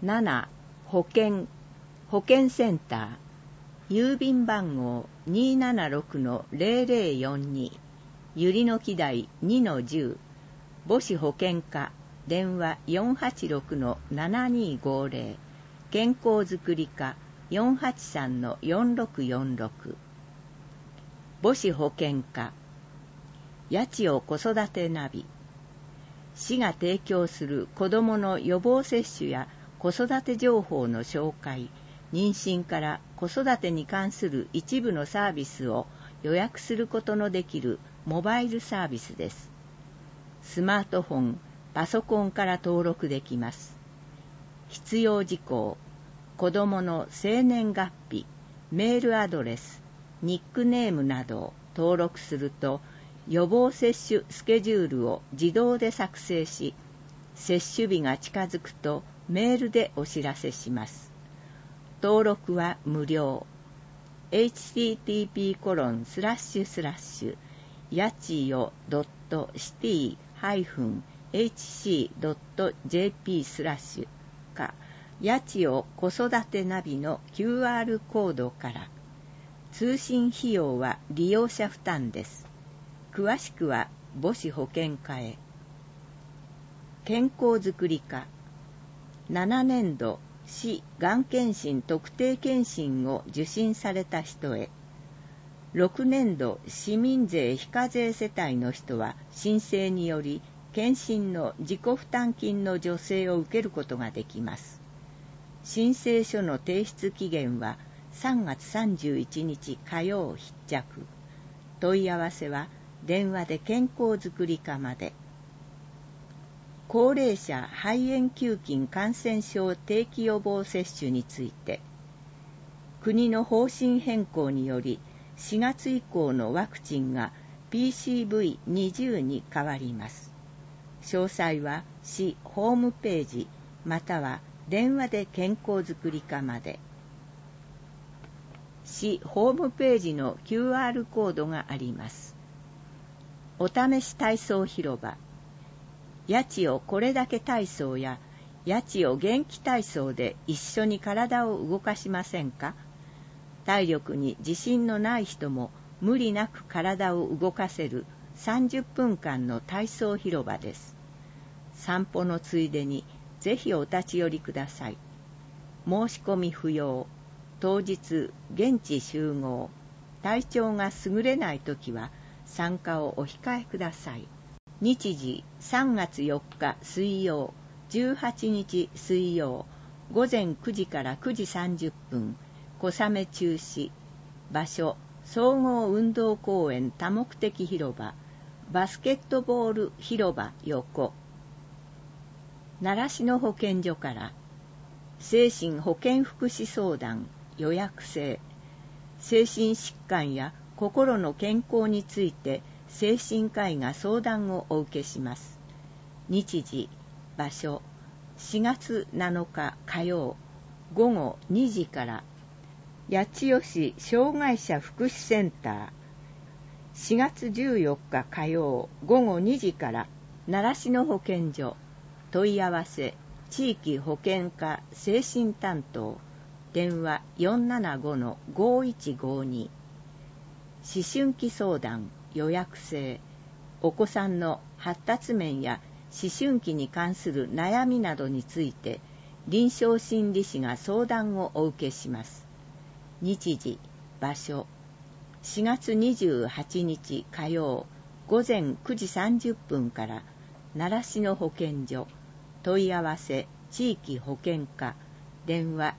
7. 保健センター、郵便番号 276-0042、ゆりの木台 2-10、母子保健課、電話 486-7250、健康づくり課 483-4646。母子保健課、八千代子育てナビ。市が提供する子どもの予防接種や子育て情報の紹介、妊娠から子育てに関する一部のサービスを予約することのできるモバイルサービスです。スマートフォン、パソコンから登録できます。必要事項、子どもの生年月日、メールアドレス、ニックネームなどを登録すると、予防接種スケジュールを自動で作成し、接種日が近づくとメールでお知らせします。登録は無料。http:// やちよ .city-hc.jp/ かやちよ子育てナビの QR コードから。通信費用は利用者負担です。詳しくは母子保健課へ。健康づくり課、7年度市がん検診特定健診を受診された人へ。6年度市民税非課税世帯の人は申請により検診の自己負担金の助成を受けることができます。申請書の提出期限は3月31日火曜必着。問い合わせは電話で健康づくり課まで。高齢者肺炎球菌感染症定期予防接種について、国の方針変更により4月以降のワクチンが PCV20 に変わります。詳細は市ホームページまたは電話で健康づくり課まで。市ホームページの QR コードがあります。お試し体操広場、やちよこれだけ体操ややちよ元気体操で一緒に体を動かしませんか？体力に自信のない人も無理なく体を動かせる30分間の体操広場です。散歩のついでにぜひお立ち寄りください。申し込み不要。当日現地集合。体調が優れないときは参加をお控えください。日時3月4日水曜、18日水曜、午前9時から9時30分、小雨中止。場所、総合運動公園多目的広場、バスケットボール広場横。習志野保健所から、精神保健福祉相談予約制。精神疾患や心の健康について精神科医が相談をお受けします。日時、場所、4月7日火曜、午後2時から、八千代市障害者福祉センター。4月14日火曜、午後2時から、習志野保健所。問い合わせ、地域保健課精神担当。電話 475-5152。思春期相談予約制。お子さんの発達面や思春期に関する悩みなどについて臨床心理士が相談をお受けします。日時、場所、4月28日火曜午前9時30分から習志野保健所。問い合わせ地域保健課。電話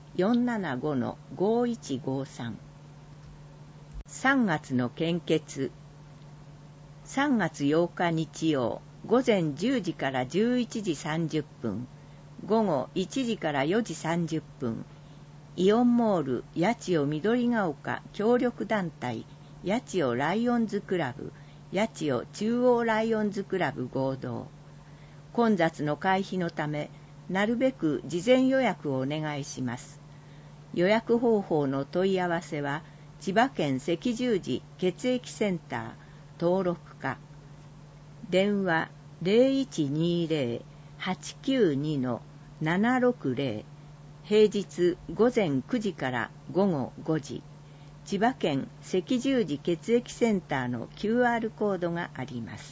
475-5153。3月の献血。3月8日日曜、午前10時から11時30分、午後1時から4時30分、イオンモール八千代緑ヶ丘協力団体八千代ライオンズクラブ、八千代中央ライオンズクラブ合同。混雑の回避のため、なるべく事前予約をお願いします。予約方法の問い合わせは、千葉県赤十字血液センター登録課。電話 0120-892-760 平日午前9時から午後5時、千葉県赤十字血液センターの QR コードがあります。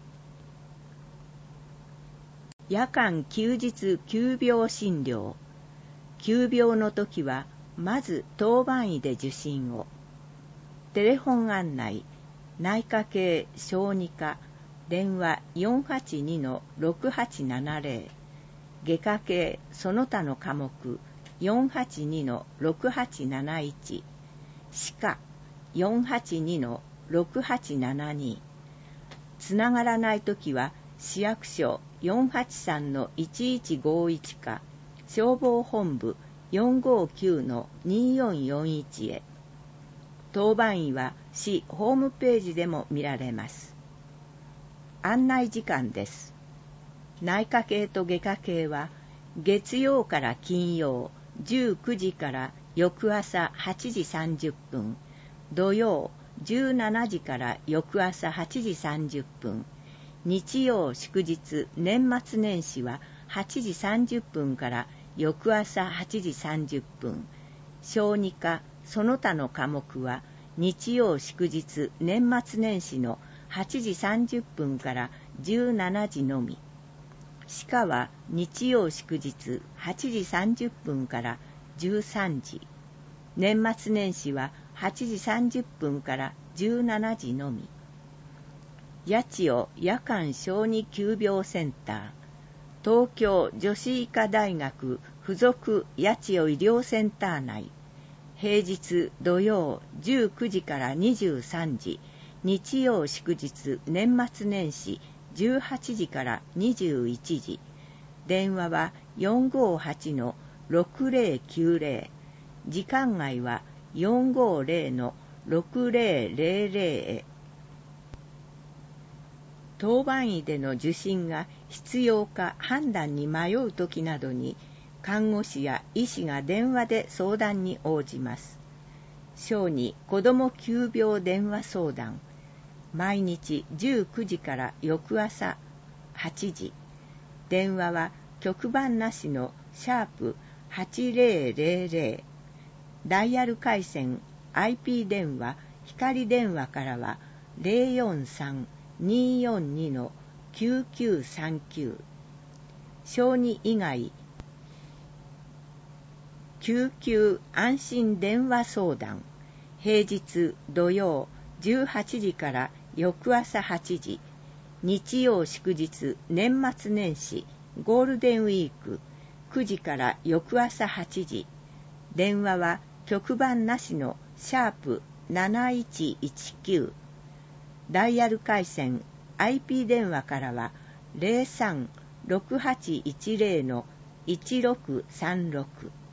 夜間休日急病診療。急病の時はまず当番医で受診を。テレフォン案内、内科系小児科、電話 482-6870、外科系その他の科目 482-6871、歯科 482-6872。つながらないときは市役所 483-1151 か消防本部 459-2441 へ。当番医は市ホームページでも見られます。案内時間です。内科系と外科系は月曜から金曜19時から翌朝8時30分、土曜17時から翌朝8時30分、日曜祝日年末年始は8時30分から翌朝8時30分、小児科その他の科目は日曜祝日年末年始の8時30分から17時のみ。歯科は日曜祝日8時30分から13時。年末年始は8時30分から17時のみ。八千代夜間小児急病センター、東京女子医科大学附属八千代医療センター内、平日土曜19時から23時、日曜祝日年末年始18時から21時、電話は 458-6090、時間外は 450-6000 へ。当番医での受診が必要か判断に迷うときなどに、看護師や医師が電話で相談に応じます。小児子ども急病電話相談、毎日19時から翌朝8時。電話は局番なしの#8000。ダイヤル回線 IP 電話、光電話からは 043-242-9939。小児以外救急安心電話相談、平日土曜18時から翌朝8時、日曜祝日年末年始ゴールデンウィーク9時から翌朝8時。電話は局番なしの#7119。ダイヤル回線 IP 電話からは 03-6810-1636。